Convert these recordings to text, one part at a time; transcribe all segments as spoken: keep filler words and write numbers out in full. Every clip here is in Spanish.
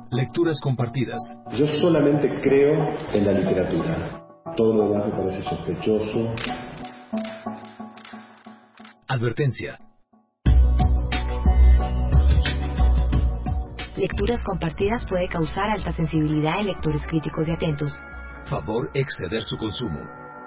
Lecturas compartidas. Yo solamente creo en la literatura. Todo lo demás me parece sospechoso. Advertencia. Lecturas compartidas puede causar alta sensibilidad en lectores críticos y atentos. Favor exceder su consumo.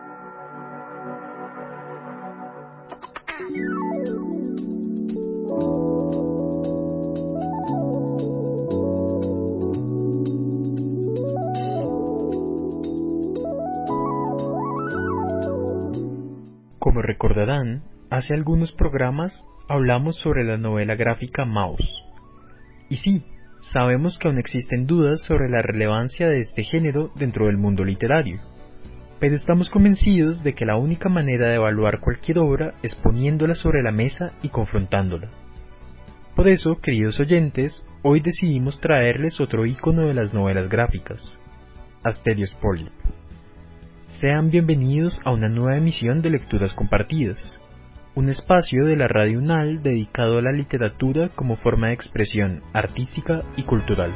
Como recordarán, hace algunos programas hablamos sobre la novela gráfica Maus. Y sí, sabemos que aún existen dudas sobre la relevancia de este género dentro del mundo literario, pero estamos convencidos de que la única manera de evaluar cualquier obra es poniéndola sobre la mesa y confrontándola. Por eso, queridos oyentes, hoy decidimos traerles otro ícono de las novelas gráficas, Asterios Polyp. Sean bienvenidos a una nueva emisión de Lecturas Compartidas, un espacio de la Radio UNAL dedicado a la literatura como forma de expresión artística y cultural.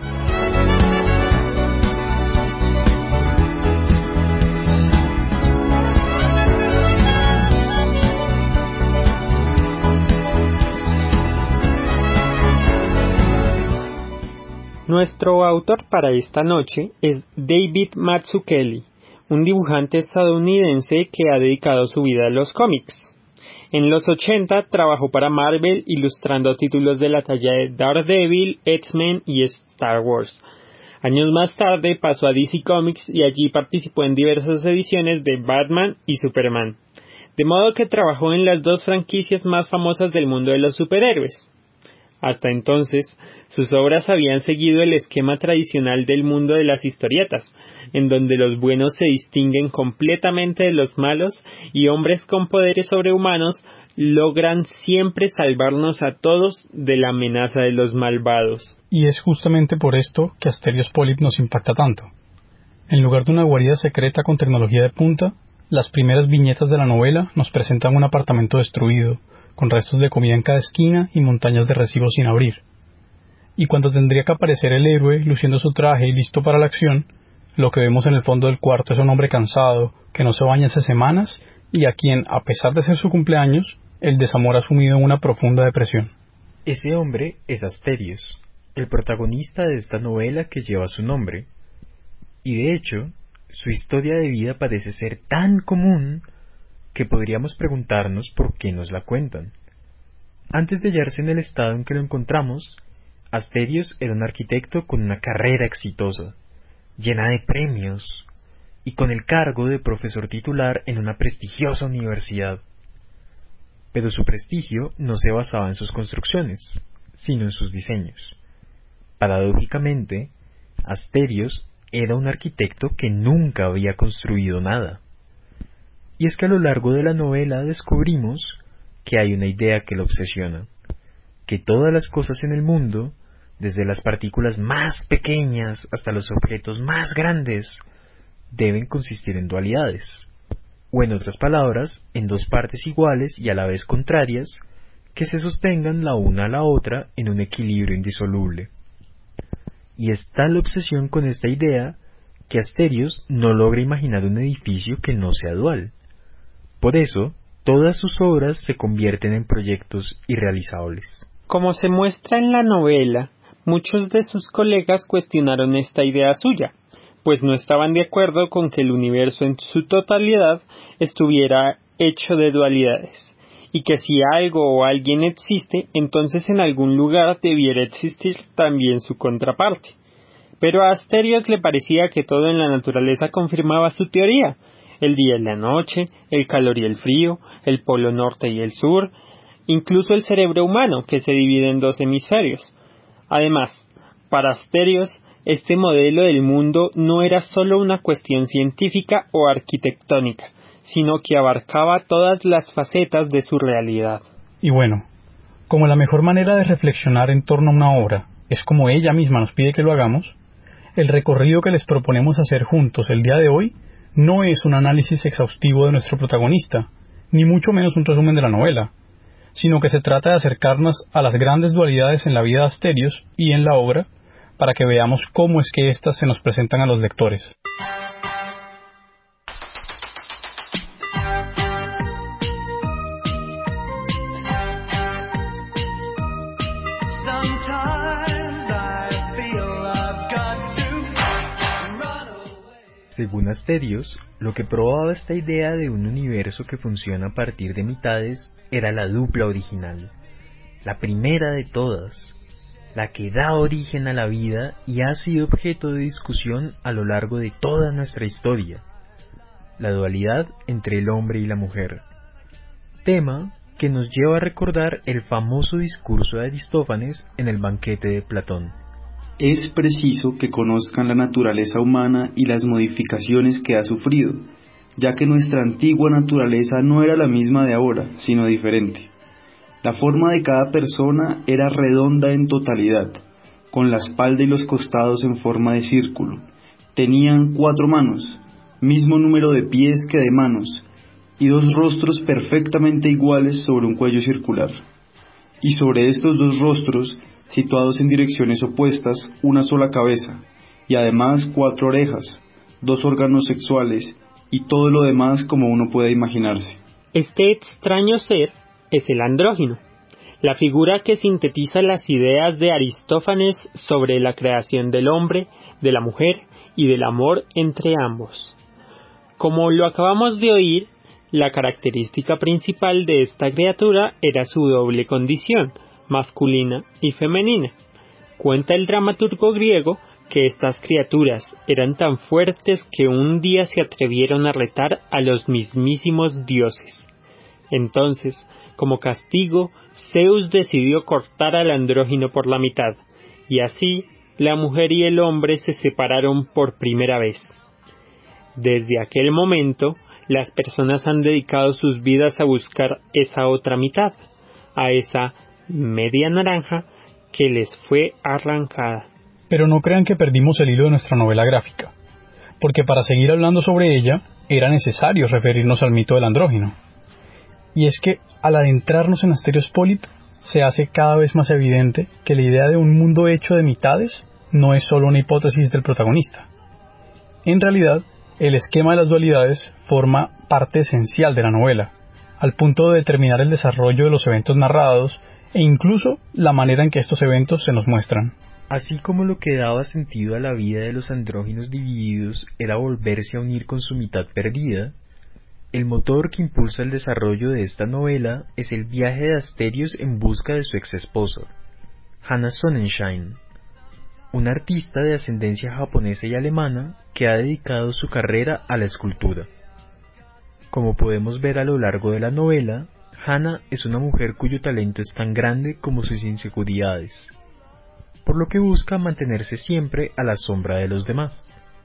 Nuestro autor para esta noche es David Mazzucchelli, un dibujante estadounidense que ha dedicado su vida a los cómics. En los ochenta trabajó para Marvel ilustrando títulos de la talla de Daredevil, X-Men y Star Wars. Años más tarde pasó a D C Comics y allí participó en diversas ediciones de Batman y Superman, de modo que trabajó en las dos franquicias más famosas del mundo de los superhéroes. Hasta entonces, sus obras habían seguido el esquema tradicional del mundo de las historietas, en donde los buenos se distinguen completamente de los malos y hombres con poderes sobrehumanos logran siempre salvarnos a todos de la amenaza de los malvados. Y es justamente por esto que Asterios Polyp nos impacta tanto. En lugar de una guarida secreta con tecnología de punta, las primeras viñetas de la novela nos presentan un apartamento destruido, con restos de comida en cada esquina y montañas de recibos sin abrir. Y cuando tendría que aparecer el héroe luciendo su traje y listo para la acción, lo que vemos en el fondo del cuarto es un hombre cansado, que no se baña hace semanas y a quien, a pesar de ser su cumpleaños, el desamor ha sumido en una profunda depresión. Ese hombre es Asterios, el protagonista de esta novela que lleva su nombre. Y de hecho, su historia de vida parece ser tan común que podríamos preguntarnos por qué nos la cuentan. Antes de hallarse en el estado en que lo encontramos, Asterios era un arquitecto con una carrera exitosa, llena de premios, y con el cargo de profesor titular en una prestigiosa universidad. Pero su prestigio no se basaba en sus construcciones, sino en sus diseños. Paradójicamente, Asterios era un arquitecto que nunca había construido nada. Y es que a lo largo de la novela descubrimos que hay una idea que lo obsesiona, que todas las cosas en el mundo, desde las partículas más pequeñas hasta los objetos más grandes, deben consistir en dualidades, o en otras palabras, en dos partes iguales y a la vez contrarias, que se sostengan la una a la otra en un equilibrio indisoluble. Y es tal la obsesión con esta idea que Asterios no logra imaginar un edificio que no sea dual. Por eso, todas sus obras se convierten en proyectos irrealizables. Como se muestra en la novela, muchos de sus colegas cuestionaron esta idea suya, pues no estaban de acuerdo con que el universo en su totalidad estuviera hecho de dualidades, y que si algo o alguien existe, entonces en algún lugar debiera existir también su contraparte. Pero a Asterios le parecía que todo en la naturaleza confirmaba su teoría: el día y la noche, el calor y el frío, el polo norte y el sur, incluso el cerebro humano, que se divide en dos hemisferios. Además, para Asterios, este modelo del mundo no era solo una cuestión científica o arquitectónica, sino que abarcaba todas las facetas de su realidad. Y bueno, como la mejor manera de reflexionar en torno a una obra es como ella misma nos pide que lo hagamos, el recorrido que les proponemos hacer juntos el día de hoy no es un análisis exhaustivo de nuestro protagonista, ni mucho menos un resumen de la novela, sino que se trata de acercarnos a las grandes dualidades en la vida de Asterios y en la obra para que veamos cómo es que éstas se nos presentan a los lectores. Según Asterios, lo que probaba esta idea de un universo que funciona a partir de mitades era la dupla original, la primera de todas, la que da origen a la vida y ha sido objeto de discusión a lo largo de toda nuestra historia, la dualidad entre el hombre y la mujer, tema que nos lleva a recordar el famoso discurso de Aristófanes en el banquete de Platón. Es preciso que conozcan la naturaleza humana y las modificaciones que ha sufrido, ya que nuestra antigua naturaleza no era la misma de ahora, sino diferente. La forma de cada persona era redonda en totalidad, con la espalda y los costados en forma de círculo. Tenían cuatro manos, mismo número de pies que de manos, y dos rostros perfectamente iguales sobre un cuello circular. Y sobre estos dos rostros, situados en direcciones opuestas, una sola cabeza, y además cuatro orejas, dos órganos sexuales, y todo lo demás como uno puede imaginarse. Este extraño ser es el andrógino, la figura que sintetiza las ideas de Aristófanes sobre la creación del hombre, de la mujer y del amor entre ambos. Como lo acabamos de oír, la característica principal de esta criatura era su doble condición, masculina y femenina. Cuenta el dramaturgo griego que estas criaturas eran tan fuertes que un día se atrevieron a retar a los mismísimos dioses. Entonces, como castigo, Zeus decidió cortar al andrógino por la mitad, y así la mujer y el hombre se separaron por primera vez. Desde aquel momento, las personas han dedicado sus vidas a buscar esa otra mitad, a esa media naranja que les fue arrancada. Pero no crean que perdimos el hilo de nuestra novela gráfica, porque para seguir hablando sobre ella, era necesario referirnos al mito del andrógino. Y es que, al adentrarnos en Asterios Polit, se hace cada vez más evidente que la idea de un mundo hecho de mitades no es solo una hipótesis del protagonista. En realidad, el esquema de las dualidades forma parte esencial de la novela, al punto de determinar el desarrollo de los eventos narrados e incluso la manera en que estos eventos se nos muestran. Así como lo que daba sentido a la vida de los andróginos divididos era volverse a unir con su mitad perdida, el motor que impulsa el desarrollo de esta novela es el viaje de Asterios en busca de su ex esposa, Hannah Sonnenschein, una artista de ascendencia japonesa y alemana que ha dedicado su carrera a la escultura. Como podemos ver a lo largo de la novela, Hannah es una mujer cuyo talento es tan grande como sus inseguridades, por lo que busca mantenerse siempre a la sombra de los demás.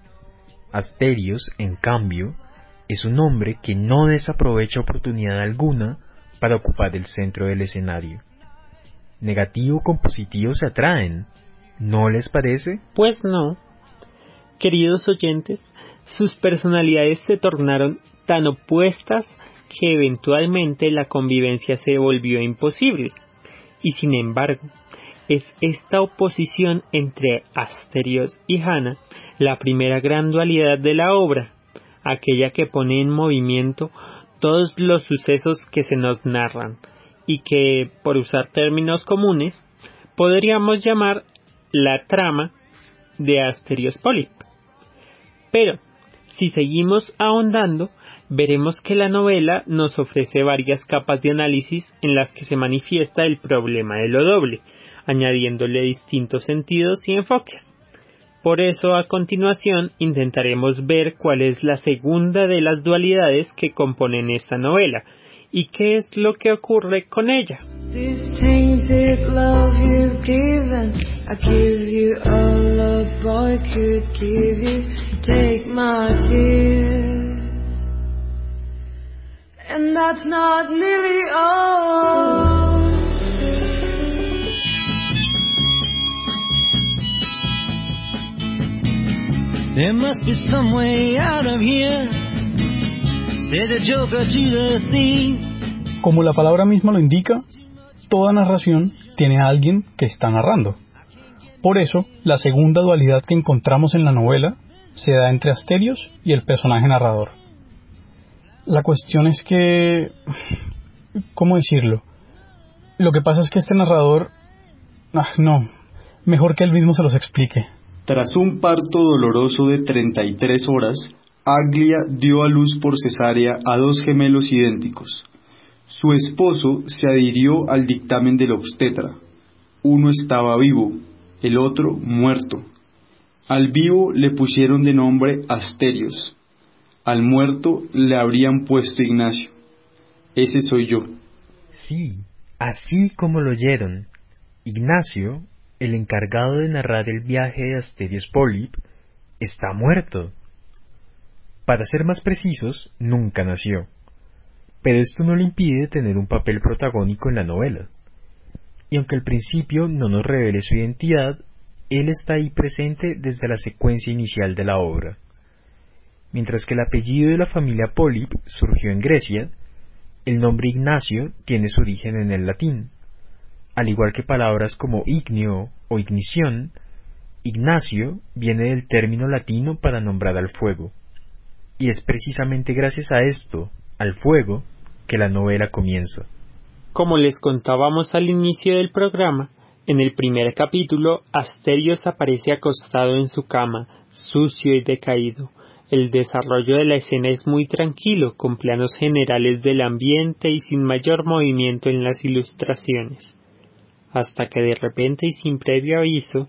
Asterios, en cambio, es un hombre que no desaprovecha oportunidad alguna para ocupar el centro del escenario. Negativo con positivo se atraen, ¿no les parece? Pues no. Queridos oyentes, sus personalidades se tornaron tan opuestas que eventualmente la convivencia se volvió imposible. Y sin embargo, es esta oposición entre Asterios y Hannah la primera gran dualidad de la obra, aquella que pone en movimiento todos los sucesos que se nos narran y que, por usar términos comunes, podríamos llamar la trama de Asterios Polit. Pero, si seguimos ahondando, veremos que la novela nos ofrece varias capas de análisis en las que se manifiesta el problema de lo doble, añadiéndole distintos sentidos y enfoques. Por eso, a continuación, intentaremos ver cuál es la segunda de las dualidades que componen esta novela, y qué es lo que ocurre con ella. This tainted love you've given, I give you all a boy could give you. Take my tears, and that's not nearly all. There must be some way out of here, said the Joker to the thief. Como la palabra misma lo indica, toda narración tiene a alguien que está narrando. Por eso, la segunda dualidad que encontramos en la novela se da entre Asterios y el personaje narrador. La cuestión es que... ¿cómo decirlo? Lo que pasa es que este narrador... Ah, no, mejor que él mismo se los explique. Tras un parto doloroso de treinta y tres horas, Aglia dio a luz por cesárea a dos gemelos idénticos. Su esposo se adhirió al dictamen del obstetra. Uno estaba vivo, el otro muerto. Al vivo le pusieron de nombre Asterios. Al muerto le habrían puesto Ignacio. Ese soy yo. Sí, así como lo oyeron. Ignacio, el encargado de narrar el viaje de Asterios Polyp, está muerto. Para ser más precisos, nunca nació. Pero esto no le impide tener un papel protagónico en la novela. Y aunque al principio no nos revele su identidad, él está ahí presente desde la secuencia inicial de la obra. Mientras que el apellido de la familia Polyp surgió en Grecia, el nombre Ignacio tiene su origen en el latín. Al igual que palabras como ignio o ignición, Ignacio viene del término latino para nombrar al fuego. Y es precisamente gracias a esto, al fuego, que la novela comienza. Como les contábamos al inicio del programa, en el primer capítulo, Asterios aparece acostado en su cama, sucio y decaído. El desarrollo de la escena es muy tranquilo, con planos generales del ambiente y sin mayor movimiento en las ilustraciones. Hasta que de repente y sin previo aviso,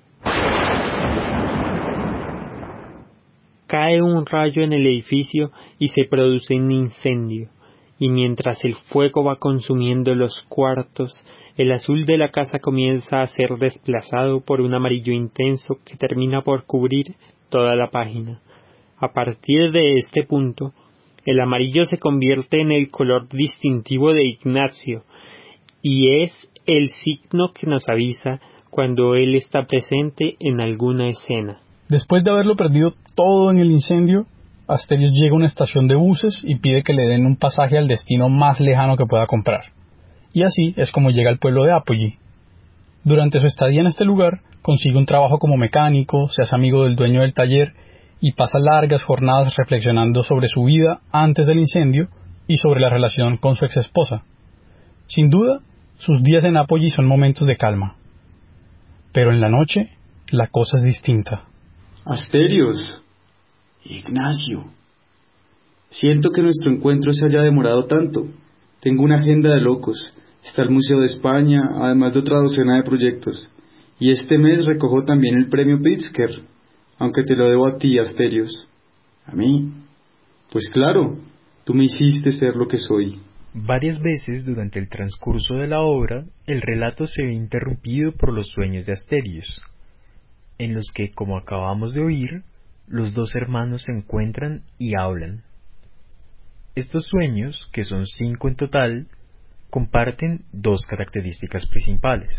cae un rayo en el edificio y se produce un incendio. Y mientras el fuego va consumiendo los cuartos, el azul de la casa comienza a ser desplazado por un amarillo intenso que termina por cubrir toda la página. A partir de este punto, el amarillo se convierte en el color distintivo de Ignacio, y es el signo que nos avisa cuando él está presente en alguna escena. Después de haberlo perdido todo en el incendio, Asterios llega a una estación de buses y pide que le den un pasaje al destino más lejano que pueda comprar. Y así es como llega al pueblo de Apogee. Durante su estadía en este lugar, consigue un trabajo como mecánico, se hace amigo del dueño del taller y pasa largas jornadas reflexionando sobre su vida antes del incendio y sobre la relación con su exesposa. Sin duda, sus días en Apogee son momentos de calma. Pero en la noche, la cosa es distinta. Asterios, Ignacio, siento que nuestro encuentro se haya demorado tanto. Tengo una agenda de locos. Está el Museo de España, además de otra docena de proyectos. Y este mes recojo también el premio Pritzker, aunque te lo debo a ti, Asterios. ¿A mí? Pues claro, tú me hiciste ser lo que soy. Varias veces durante el transcurso de la obra, el relato se ve interrumpido por los sueños de Asterios, en los que, como acabamos de oír, los dos hermanos se encuentran y hablan. Estos sueños, que son cinco en total, comparten dos características principales.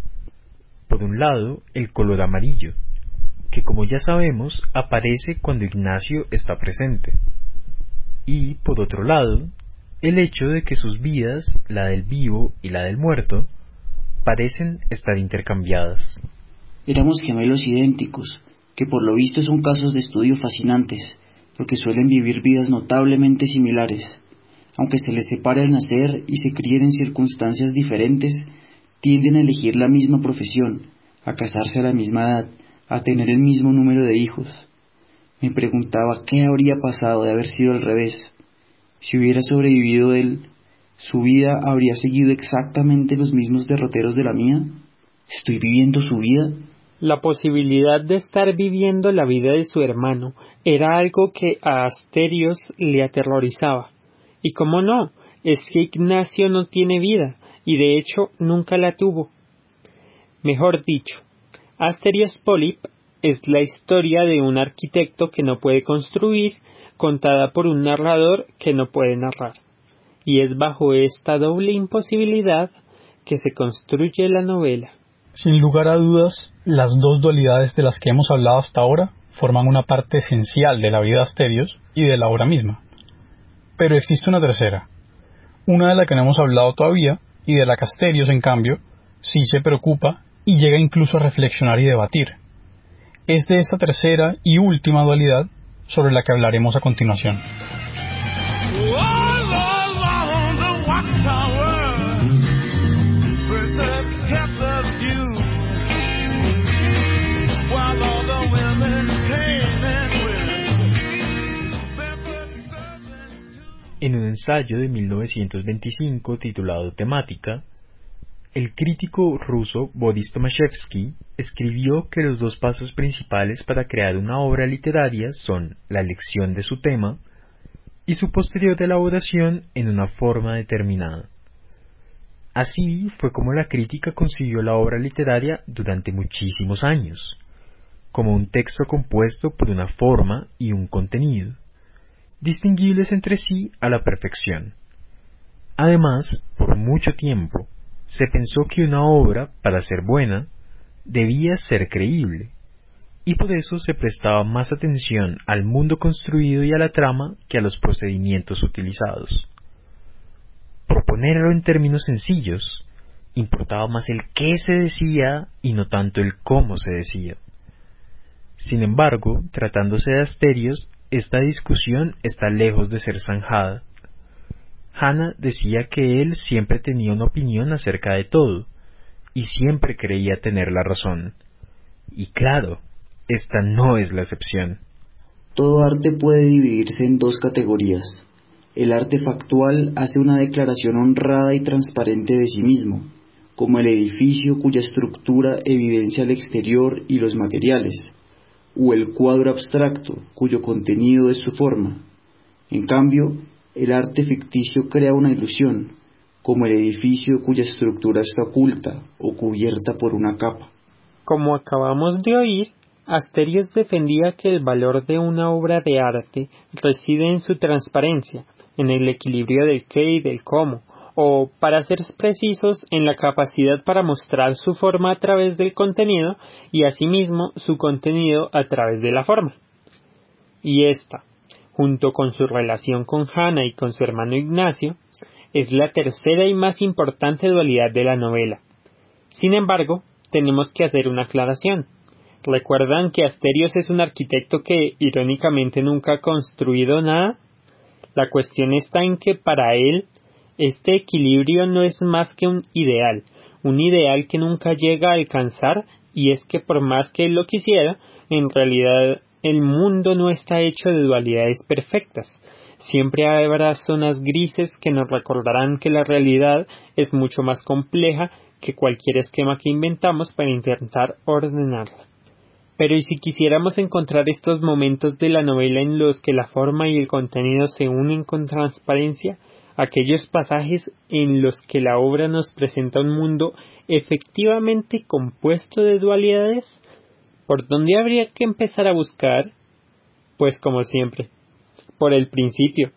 Por un lado, el color amarillo, que como ya sabemos, aparece cuando Ignacio está presente. Y, por otro lado, el hecho de que sus vidas, la del vivo y la del muerto, parecen estar intercambiadas. Éramos gemelos idénticos, que por lo visto son casos de estudio fascinantes, porque suelen vivir vidas notablemente similares. Aunque se les separe al nacer y se críen en circunstancias diferentes, tienden a elegir la misma profesión, a casarse a la misma edad, a tener el mismo número de hijos. Me preguntaba qué habría pasado de haber sido al revés. Si hubiera sobrevivido él, ¿su vida habría seguido exactamente los mismos derroteros de la mía? ¿Estoy viviendo su vida? La posibilidad de estar viviendo la vida de su hermano era algo que a Asterios le aterrorizaba. Y cómo no, es que Ignacio no tiene vida, y de hecho nunca la tuvo. Mejor dicho, Asterios Polyp es la historia de un arquitecto que no puede construir, contada por un narrador que no puede narrar. Y es bajo esta doble imposibilidad que se construye la novela. Sin lugar a dudas, las dos dualidades de las que hemos hablado hasta ahora forman una parte esencial de la vida de Asterios y de la obra misma. Pero existe una tercera, una de la que no hemos hablado todavía y de la que Asterios, en cambio, sí se preocupa y llega incluso a reflexionar y debatir. Es de esta tercera y última dualidad sobre la que hablaremos a continuación. En un ensayo de mil novecientos veinticinco titulado Temática, el crítico ruso Boris Tomaszewski escribió que los dos pasos principales para crear una obra literaria son la elección de su tema y su posterior elaboración en una forma determinada. Así fue como la crítica concibió la obra literaria durante muchísimos años, como un texto compuesto por una forma y un contenido, distinguibles entre sí a la perfección. Además, por mucho tiempo, se pensó que una obra, para ser buena, debía ser creíble, y por eso se prestaba más atención al mundo construido y a la trama que a los procedimientos utilizados. Por ponerlo en términos sencillos, importaba más el qué se decía y no tanto el cómo se decía. Sin embargo, tratándose de Asterios, esta discusión está lejos de ser zanjada. Hannah decía que él siempre tenía una opinión acerca de todo, y siempre creía tener la razón. Y claro, esta no es la excepción. Todo arte puede dividirse en dos categorías. El arte factual hace una declaración honrada y transparente de sí mismo, como el edificio cuya estructura evidencia el exterior y los materiales, o el cuadro abstracto cuyo contenido es su forma. En cambio, el arte ficticio crea una ilusión, como el edificio cuya estructura está oculta o cubierta por una capa. Como acabamos de oír, Asterios defendía que el valor de una obra de arte reside en su transparencia, en el equilibrio del qué y del cómo, o, para ser precisos, en la capacidad para mostrar su forma a través del contenido y asimismo su contenido a través de la forma. Y esta, junto con su relación con Hannah y con su hermano Ignacio, es la tercera y más importante dualidad de la novela. Sin embargo, tenemos que hacer una aclaración. ¿Recuerdan que Asterios es un arquitecto que, irónicamente, nunca ha construido nada? La cuestión está en que para él, este equilibrio no es más que un ideal, un ideal que nunca llega a alcanzar, y es que por más que él lo quisiera, en realidad el mundo no está hecho de dualidades perfectas. Siempre habrá zonas grises que nos recordarán que la realidad es mucho más compleja que cualquier esquema que inventamos para intentar ordenarla. Pero ¿y si quisiéramos encontrar estos momentos de la novela en los que la forma y el contenido se unen con transparencia? Aquellos pasajes en los que la obra nos presenta un mundo efectivamente compuesto de dualidades. ¿Por dónde habría que empezar a buscar? Pues como siempre, por el principio.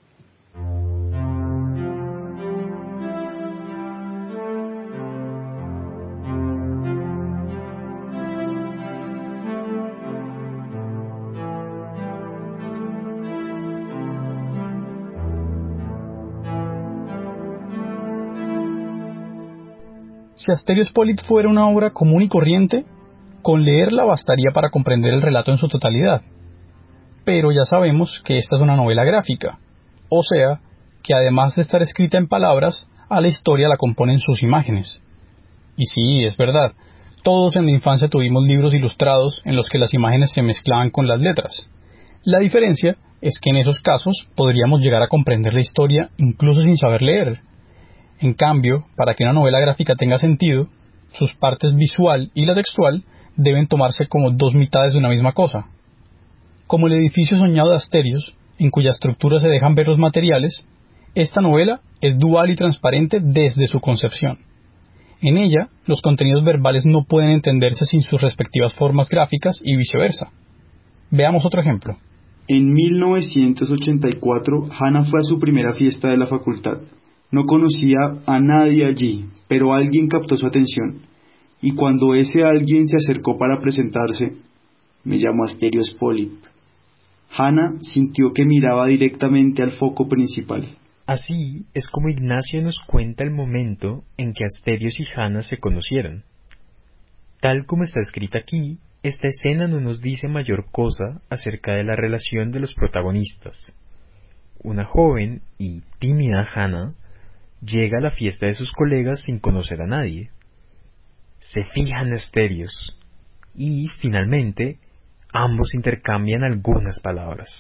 Si Asterios Polit fuera una obra común y corriente, con leerla bastaría para comprender el relato en su totalidad. Pero ya sabemos que esta es una novela gráfica, o sea, que además de estar escrita en palabras, a la historia la componen sus imágenes. Y sí, es verdad, todos en la infancia tuvimos libros ilustrados en los que las imágenes se mezclaban con las letras. La diferencia es que en esos casos podríamos llegar a comprender la historia incluso sin saber leer. En cambio, para que una novela gráfica tenga sentido, sus partes visual y la textual deben tomarse como dos mitades de una misma cosa. Como el edificio soñado de Asterios, en cuya estructura se dejan ver los materiales, esta novela es dual y transparente desde su concepción. En ella, los contenidos verbales no pueden entenderse sin sus respectivas formas gráficas y viceversa. Veamos otro ejemplo. En mil novecientos ochenta y cuatro, Hannah fue a su primera fiesta de la facultad. No conocía a nadie allí, pero alguien captó su atención, y cuando ese alguien se acercó para presentarse, me llamo Asterios Polit. Hannah sintió que miraba directamente al foco principal. Así es como Ignacio nos cuenta el momento en que Asterios y Hannah se conocieron. Tal como está escrita aquí, esta escena no nos dice mayor cosa acerca de la relación de los protagonistas. Una joven y tímida Hannah llega a la fiesta de sus colegas sin conocer a nadie. Se fija en Asterios y, finalmente, ambos intercambian algunas palabras.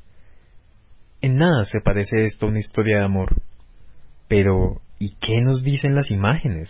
En nada se parece esto a una historia de amor. Pero, ¿y qué nos dicen las imágenes?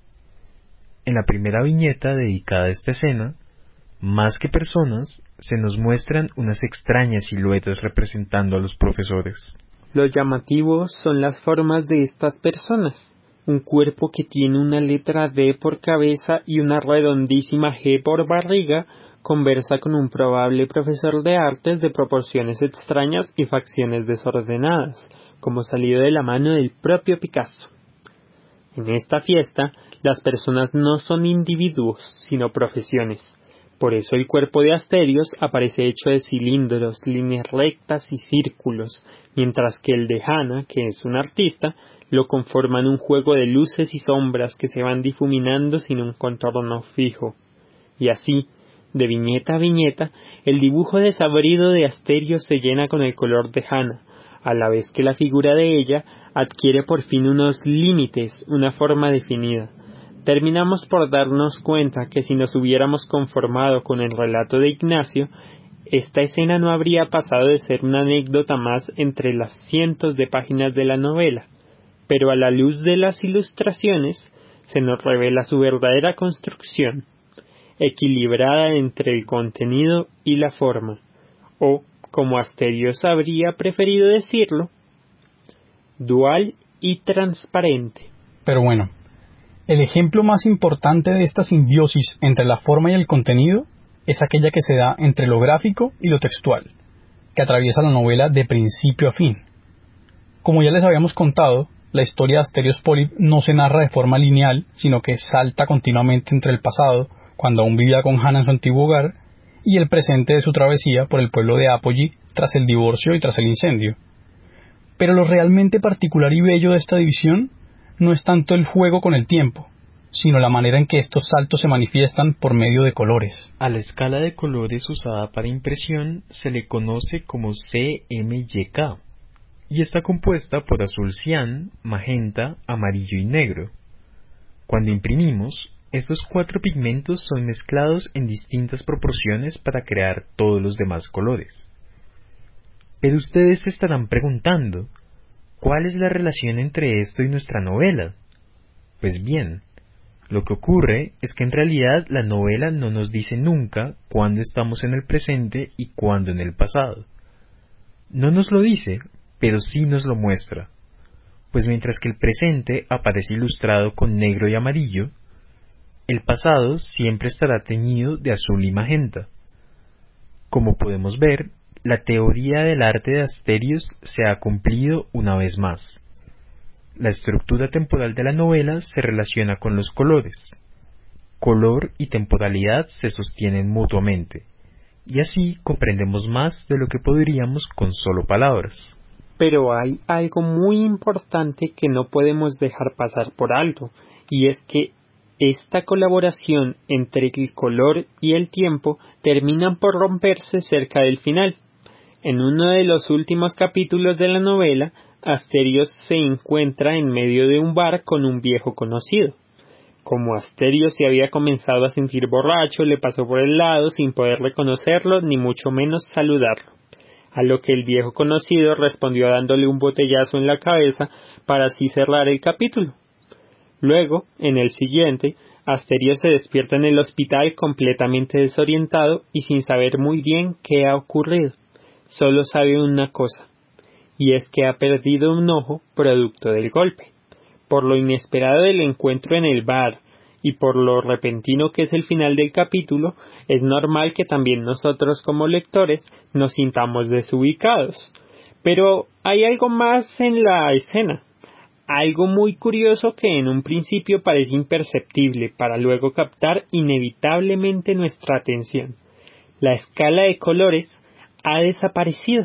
En la primera viñeta dedicada a esta escena, más que personas, se nos muestran unas extrañas siluetas representando a los profesores. Lo llamativo son las formas de estas personas. Un cuerpo que tiene una letra D por cabeza y una redondísima G por barriga conversa con un probable profesor de artes de proporciones extrañas y facciones desordenadas, como salido de la mano del propio Picasso. En esta fiesta, las personas no son individuos, sino profesiones. Por eso el cuerpo de Asterios aparece hecho de cilindros, líneas rectas y círculos, mientras que el de Hannah, que es un artista, lo conforman un juego de luces y sombras que se van difuminando sin un contorno fijo. Y así, de viñeta a viñeta, el dibujo desabrido de Asterios se llena con el color de Hannah, a la vez que la figura de ella adquiere por fin unos límites, una forma definida. Terminamos por darnos cuenta que si nos hubiéramos conformado con el relato de Ignacio, esta escena no habría pasado de ser una anécdota más entre las cientos de páginas de la novela, pero a la luz de las ilustraciones se nos revela su verdadera construcción, equilibrada entre el contenido y la forma, o, como Asterios habría preferido decirlo, dual y transparente. Pero bueno, el ejemplo más importante de esta simbiosis entre la forma y el contenido es aquella que se da entre lo gráfico y lo textual, que atraviesa la novela de principio a fin. Como ya les habíamos contado, la historia de Asterios Polyp no se narra de forma lineal, sino que salta continuamente entre el pasado, cuando aún vivía con Hannah en su antiguo hogar, y el presente de su travesía por el pueblo de Apogee tras el divorcio y tras el incendio. Pero lo realmente particular y bello de esta división no es tanto el juego con el tiempo, sino la manera en que estos saltos se manifiestan por medio de colores. A la escala de colores usada para impresión se le conoce como C M Y K, y está compuesta por azul cian, magenta, amarillo y negro. Cuando imprimimos, estos cuatro pigmentos son mezclados en distintas proporciones para crear todos los demás colores. Pero ustedes se estarán preguntando, ¿cuál es la relación entre esto y nuestra novela? Pues bien, lo que ocurre es que en realidad la novela no nos dice nunca cuándo estamos en el presente y cuándo en el pasado. No nos lo dice, pero sí nos lo muestra, pues mientras que el presente aparece ilustrado con negro y amarillo, el pasado siempre estará teñido de azul y magenta. Como podemos ver, la teoría del arte de Asterios se ha cumplido una vez más. La estructura temporal de la novela se relaciona con los colores. Color y temporalidad se sostienen mutuamente, y así comprendemos más de lo que podríamos con solo palabras. Pero hay algo muy importante que no podemos dejar pasar por alto, y es que esta colaboración entre el color y el tiempo terminan por romperse cerca del final. En uno de los últimos capítulos de la novela, Asterios se encuentra en medio de un bar con un viejo conocido. Como Asterios se había comenzado a sentir borracho, le pasó por el lado sin poder reconocerlo ni mucho menos saludarlo, a lo que el viejo conocido respondió dándole un botellazo en la cabeza para así cerrar el capítulo. Luego, en el siguiente, Asterios se despierta en el hospital completamente desorientado y sin saber muy bien qué ha ocurrido. Solo sabe una cosa, y es que ha perdido un ojo producto del golpe. Por lo inesperado del encuentro en el bar y por lo repentino que es el final del capítulo, es normal que también nosotros como lectores nos sintamos desubicados. Pero hay algo más en la escena. Algo muy curioso que en un principio parece imperceptible para luego captar inevitablemente nuestra atención. La escala de colores ha desaparecido.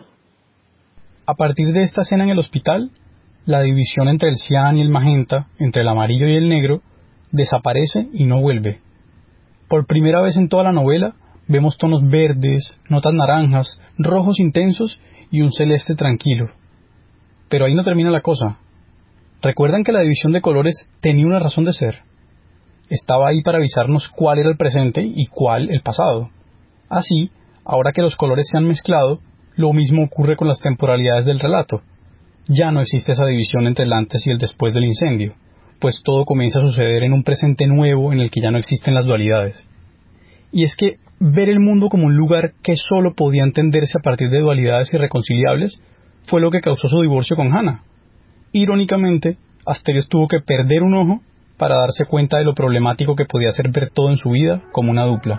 A partir de esta escena en el hospital, la división entre el cian y el magenta, entre el amarillo y el negro, desaparece y no vuelve. Por primera vez en toda la novela, vemos tonos verdes, notas naranjas, rojos intensos y un celeste tranquilo. Pero ahí no termina la cosa. ¿Recuerdan que la división de colores tenía una razón de ser? Estaba ahí para avisarnos cuál era el presente y cuál el pasado. Así, ahora que los colores se han mezclado, lo mismo ocurre con las temporalidades del relato. Ya no existe esa división entre el antes y el después del incendio, pues todo comienza a suceder en un presente nuevo en el que ya no existen las dualidades. Y es que ver el mundo como un lugar que solo podía entenderse a partir de dualidades irreconciliables fue lo que causó su divorcio con Hannah. Irónicamente, Asterios tuvo que perder un ojo para darse cuenta de lo problemático que podía ser ver todo en su vida como una dupla.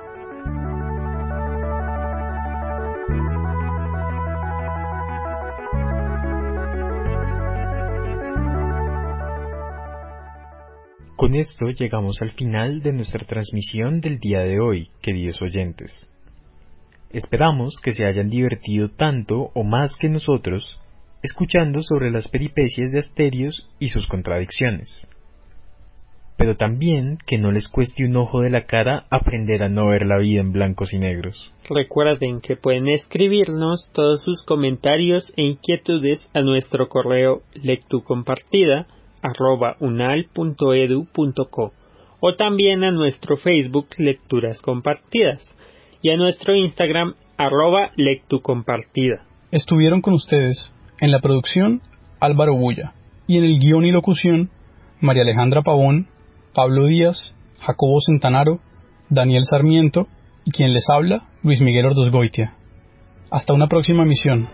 Con esto llegamos al final de nuestra transmisión del día de hoy, queridos oyentes. Esperamos que se hayan divertido tanto o más que nosotros escuchando sobre las peripecias de Asterios y sus contradicciones. Pero también que no les cueste un ojo de la cara aprender a no ver la vida en blancos y negros. Recuerden que pueden escribirnos todos sus comentarios e inquietudes a nuestro correo lectucompartida arroba unal punto edu punto co o también a nuestro Facebook Lecturas Compartidas y a nuestro Instagram arroba lectucompartida. Estuvieron con ustedes en la producción Álvaro Bulla y en el guión y locución María Alejandra Pavón, Pablo Díaz, Jacobo Centanaro, Daniel Sarmiento y quien les habla, Luis Miguel Ordosgoitia. Hasta una próxima emisión.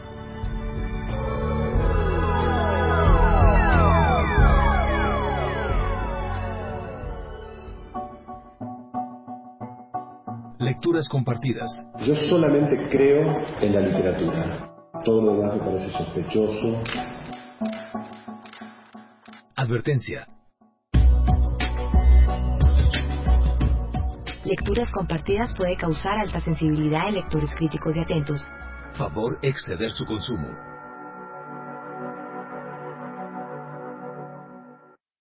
Lecturas compartidas. Yo solamente creo en la literatura. Todo lo demás me parece sospechoso. Advertencia. Lecturas compartidas puede causar alta sensibilidad en lectores críticos y atentos. Favor exceder su consumo.